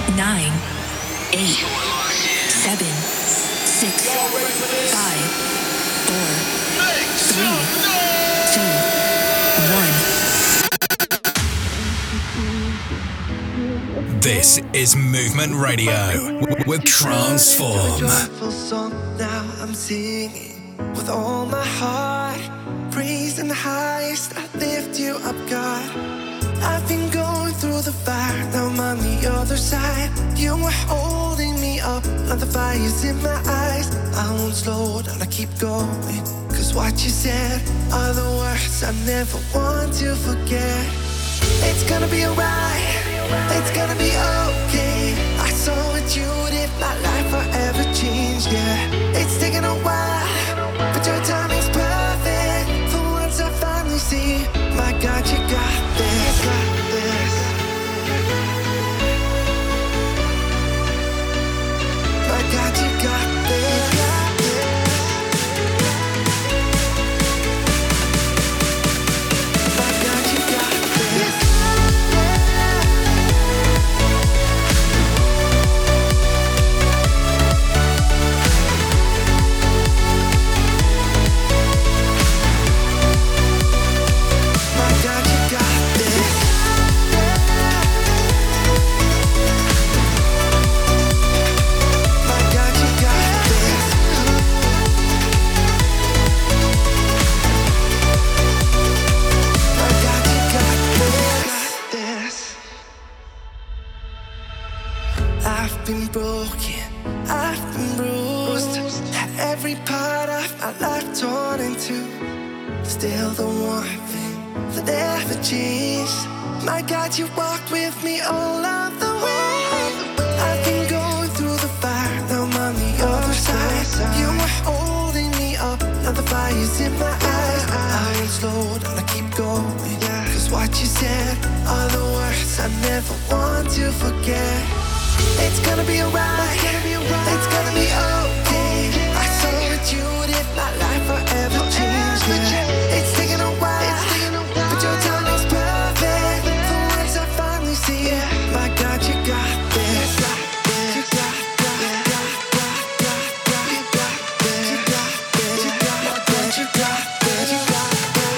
9, 8, 7, 6, 5, 4, 3, 2, 1. This is Movement Radio with Transform. Joyful song now I'm singing with all my heart, praise in the highest. I lift you up, God. I've been going through the fire, now I'm on the other side. You were holding me up, now the fire's in my eyes. I won't slow down, I keep going, cause what you said are the words I never want to forget. It's gonna be alright, it's gonna be okay. I saw what you did, my life forever changed, yeah. It's taken a while, but your timing's perfect. For once I finally see, my God, you got this, got this. My God, you got this, got this. My God, you got this. I've been broken, I've been bruised, had every part of my life torn in two. Still the one thing that never changed. My God, you walked with me all of the way. I've been going through the fire, now I'm on the other side. You were holding me up, now the fire's in my eyes. I ain't slow down, I keep going, cause what you said are the words I never want to forget. It's gonna be alright, it's gonna be okay. I saw what you did, my life forever changed, yeah. It's taken a while, but your timing's perfect. For once I finally see it, my God, you got this. You got this, you got this, you got this, you got this, you got this, you got this, you got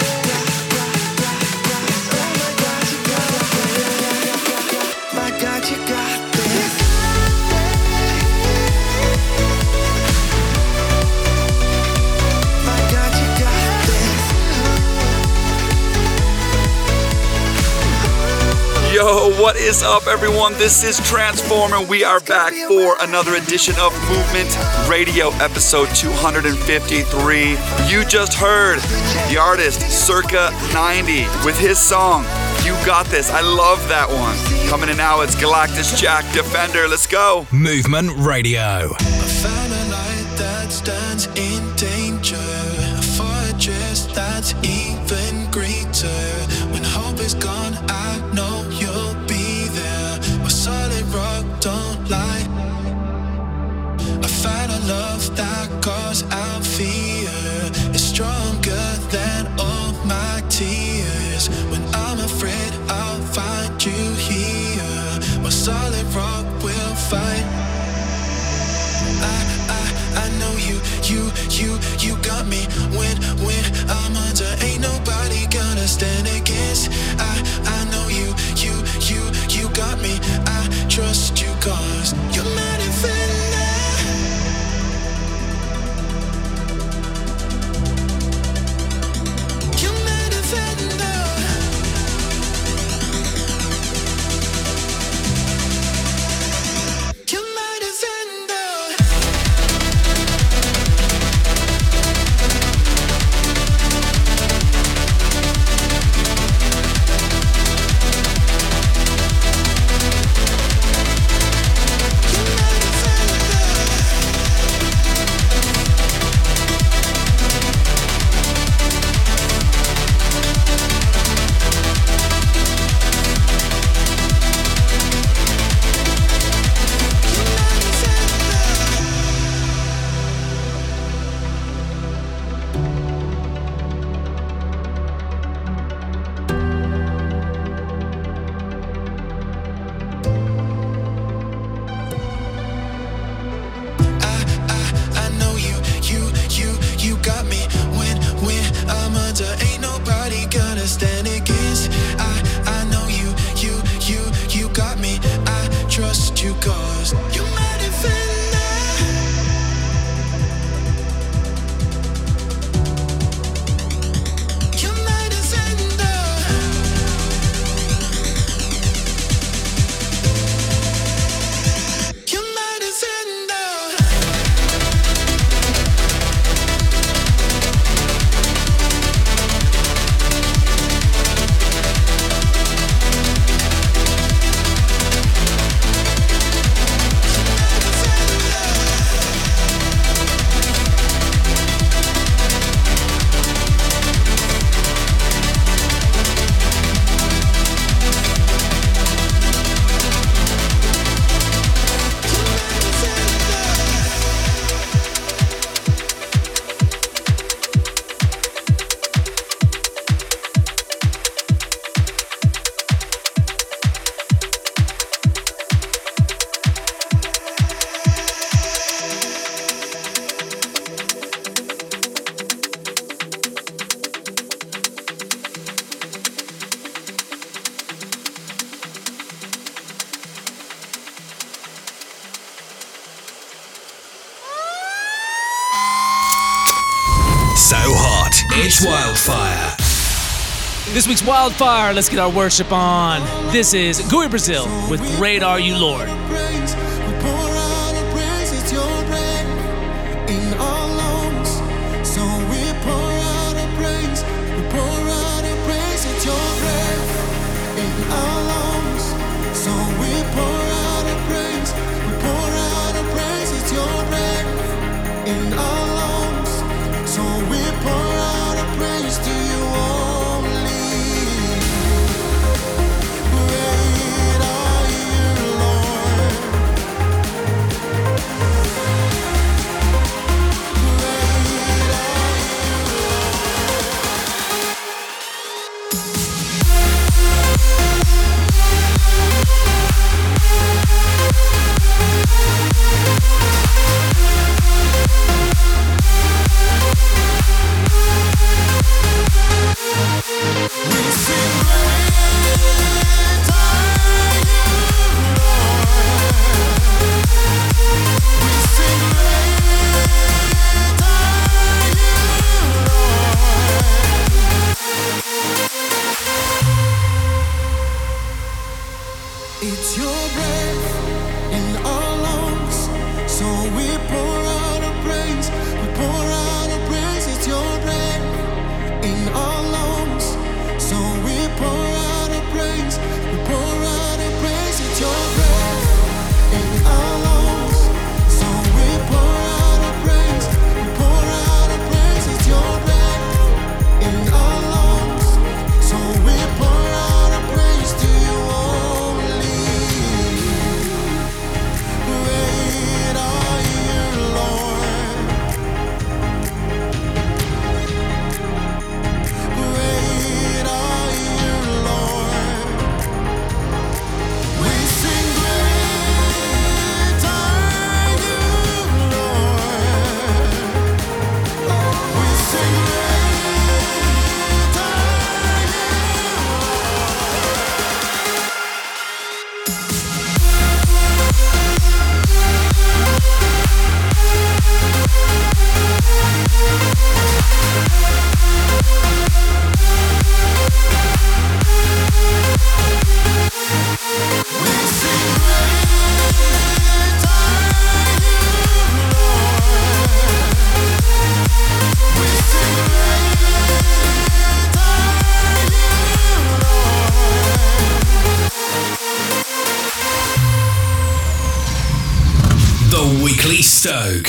this. Oh my God, you got this. My God, you got this. Yo, what is up, everyone? This is Transform, and we are back for another edition of Movement Radio, episode 253. You just heard the artist Circa 90 with his song, You Got This. I love that one. Coming in now, it's Galactus Jack Defender. Let's go. Movement Radio. I found a light that stands in danger, a fortress that's even greater. When hope is gone, I know you'll be there. A solid rock, don't lie. I found a love that calls out fear. It's stronger than all my tears. When I'm afraid, I'll find you here. A solid rock will fight. I know you got me when I'm under. Ain't week's Wildfire. This week's Wildfire, let's get our worship on. This is Gui Brazil with Great Are You, Lord. It's your breath in our lungs, so we pour out our praise. We pour out our praise. It's your breath in our lungs, so we pour out our praise. We pour out our praise. It's your breath in our lungs, so we pour out our praise. We pour out our praise. It's your breath in our lungs, so we pour out our praise to you only. Great are you, Lord. Great are you, Lord. We sing great are you, Lord. We sing great are The Weekly Stoke.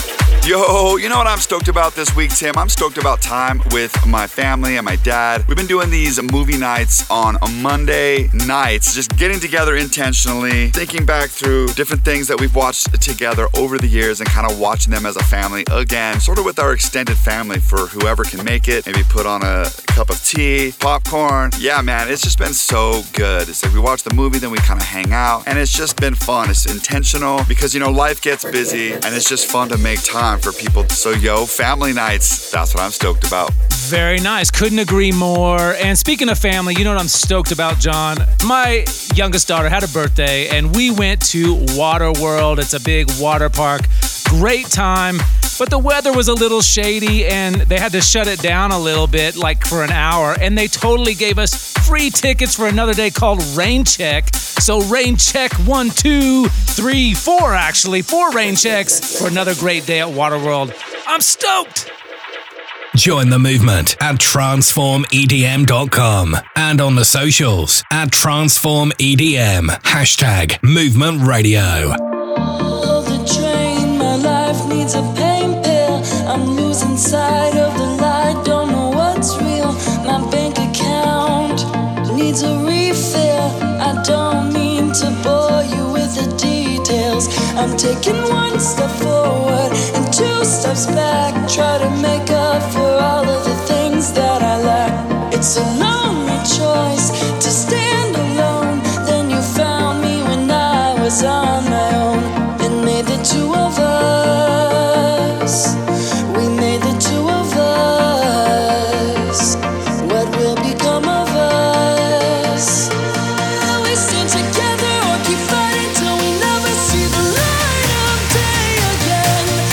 Yo, you know what I'm stoked about this week, Tim? I'm stoked about time with my family and my dad. We've been doing these movie nights on a Monday nights, just getting together intentionally, thinking back through different things that we've watched together over the years and kind of watching them as a family again, sort of with our extended family for whoever can make it. Maybe put on a cup of tea, popcorn. Yeah, man, it's just been so good. It's like we watch the movie, then we kind of hang out, and it's just been fun. It's intentional because, you know, life gets busy and it's just fun to make time for people. So, yo, family nights, that's what I'm stoked about. Very nice. Couldn't agree more. And speaking of family, you know what I'm stoked about, John? My youngest daughter had a birthday, and we went to Waterworld. It's a big water park. Great time. But the weather was a little shady, and they had to shut it down a little bit, like for an hour. And they totally gave us free tickets for another day called Rain Check. So Rain Check 1, 2, 3, 4, actually. 4 rain checks for another great day at Waterworld. I'm stoked. Join the movement at transformedm.com and on the socials at transformedm. Hashtag Movement Radio. The train, my life needs a pain pill. I'm losing sight of the light, don't know what's real. My bank account needs a refill. I don't mean to bore you with the details. I'm taking one step forward and 2 steps back. Try to make up for all of the things that I lack. It's a lonely choice to stand alone. Then you found me when I was on my own. And made the two of us. We made the two of us. What will become of us? We stand together or keep fighting till we never see the light of day again.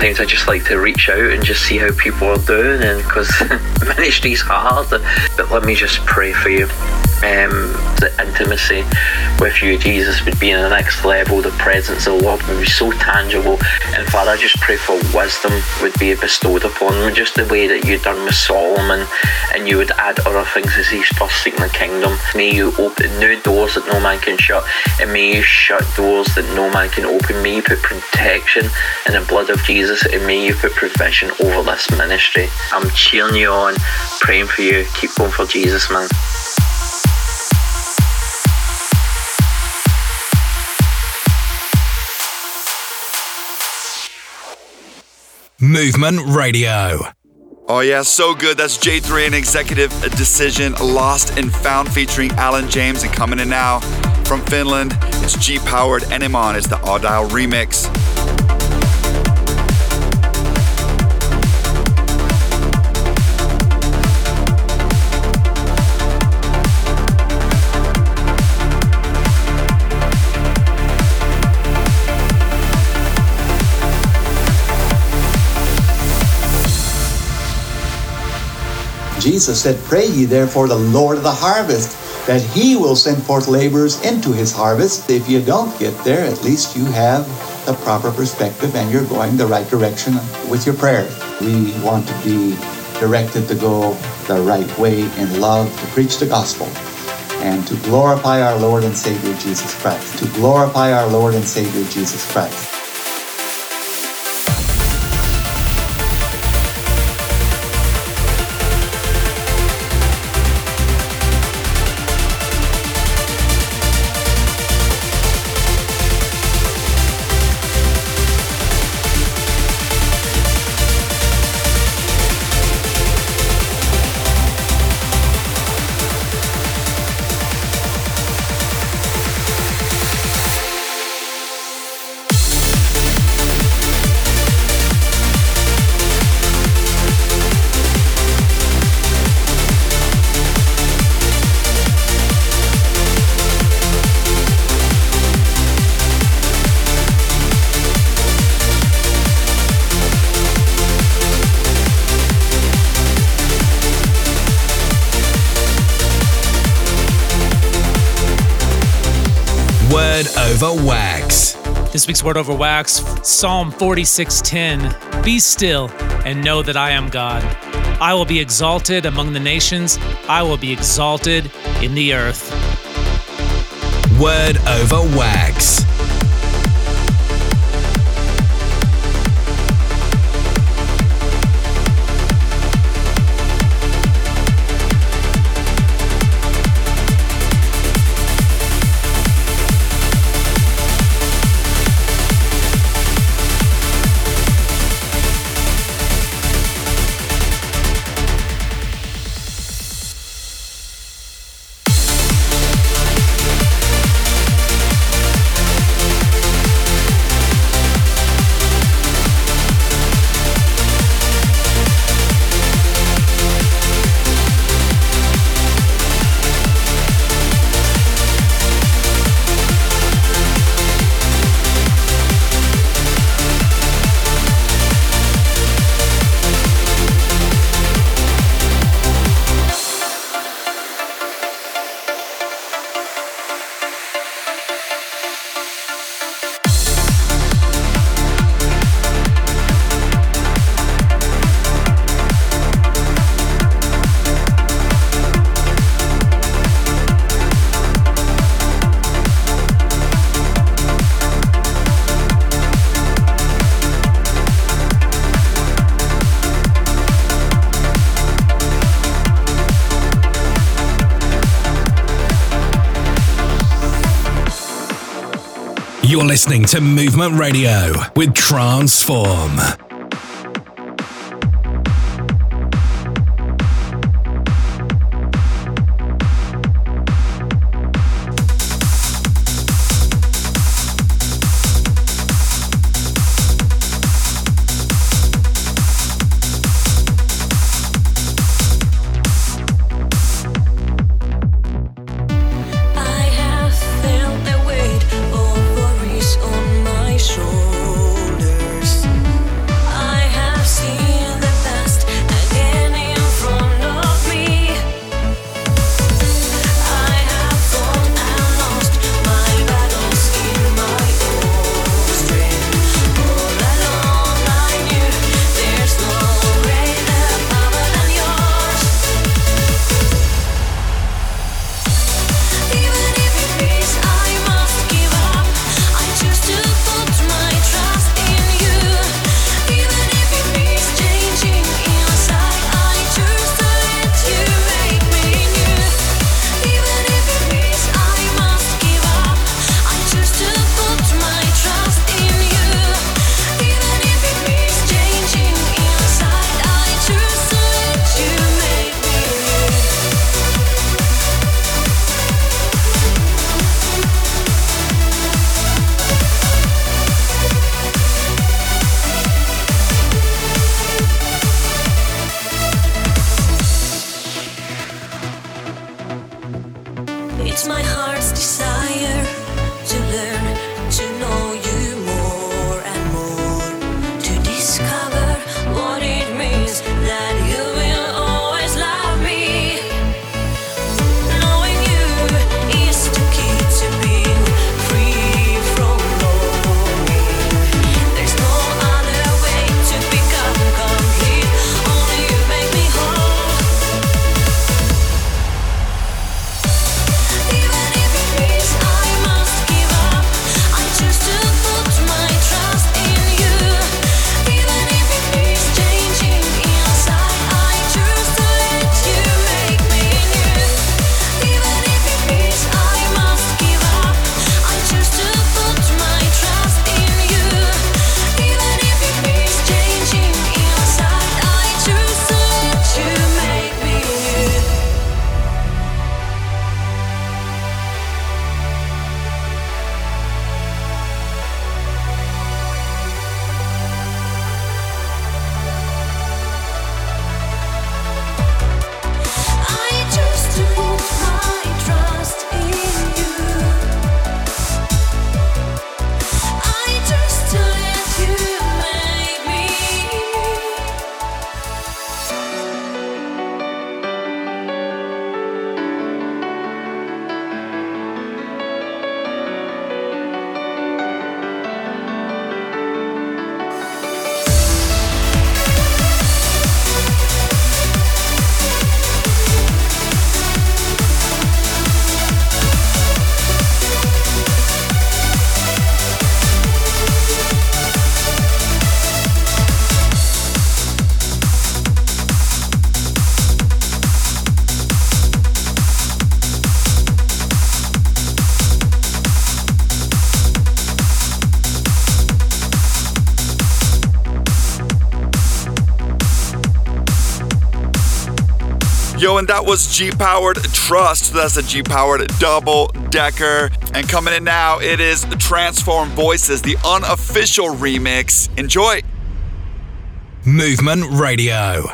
sometimes I just like to reach out and just see how people are doing, and because ministry's hard. But let me just pray for you. The intimacy with you, Jesus, would be in the next level. The presence of the Lord would be so tangible. And Father, I just pray for wisdom would be bestowed upon them, just the way that you done with Solomon, and you would add other things as he's first seeking the kingdom. May you open new doors that no man can shut, and may you shut doors that no man can open. May you put protection in the blood of Jesus, and may you put provision over this ministry. I'm cheering you on, praying for you. Keep going for Jesus, man. Movement Radio. Oh yeah, so good. That's J3 and Executive Decision, Lost and Found, featuring Alan James. And coming in now from Finland, it's G-Powered Enemon. It's the Audile remix. Jesus said, "Pray ye therefore the Lord of the harvest, that he will send forth laborers into his harvest." If you don't get there, at least you have the proper perspective and you're going the right direction with your prayer. We want to be directed to go the right way in love, to preach the gospel, and to glorify our Lord and Savior Jesus Christ. To glorify our Lord and Savior Jesus Christ. Word over wax. This week's Word over wax, Psalm 46:10. Be still and know that I am God. I will be exalted among the nations. I will be exalted in the earth. Word over wax. You're listening to Movement Radio with Transform. Shoulders. Yo, and that was G-Powered Trust. That's a G-Powered double-decker. And coming in now, it is Transform Voices, the unofficial remix. Enjoy. Movement Radio.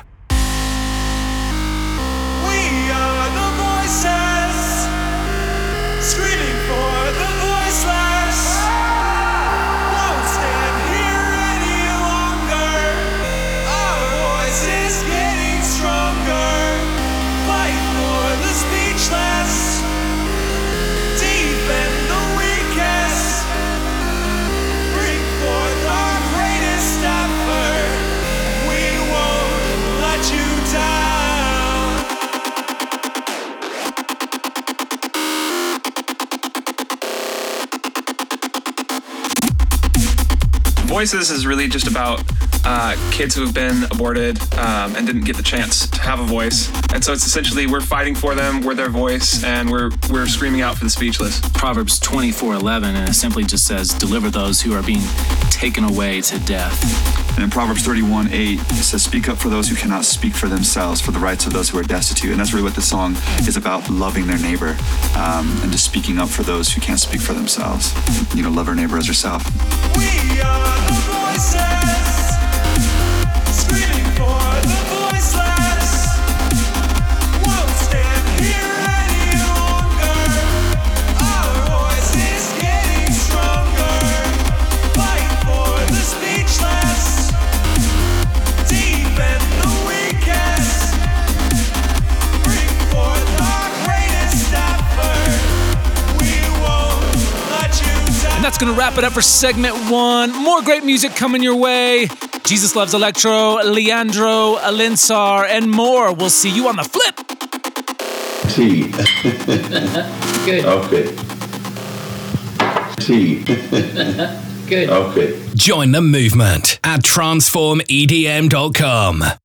Voices is really just about kids who have been aborted and didn't get the chance to have a voice. And so it's essentially we're fighting for them, we're their voice, and we're screaming out for the speechless. Proverbs 24:11, and it simply just says, deliver those who are being taken away to death. And in Proverbs 31:8, it says, speak up for those who cannot speak for themselves, for the rights of those who are destitute. And that's really what the song is about, loving their neighbor and just speaking up for those who can't speak for themselves. You know, love our neighbor as yourself. We are the voices, screaming for the voiceless. Won't stand here any longer. Our voice is getting stronger. Fight for the speechless, defend the weakest. Bring forth our greatest effort. We won't let you down. And that's going to wrap it up for segment 1. More great music coming your way. Jesus Loves Electro, Leandro, Alinsar, and more. We'll see you on the flip. T. Good. Okay. T. Good. Okay. Join the movement at transformedm.com.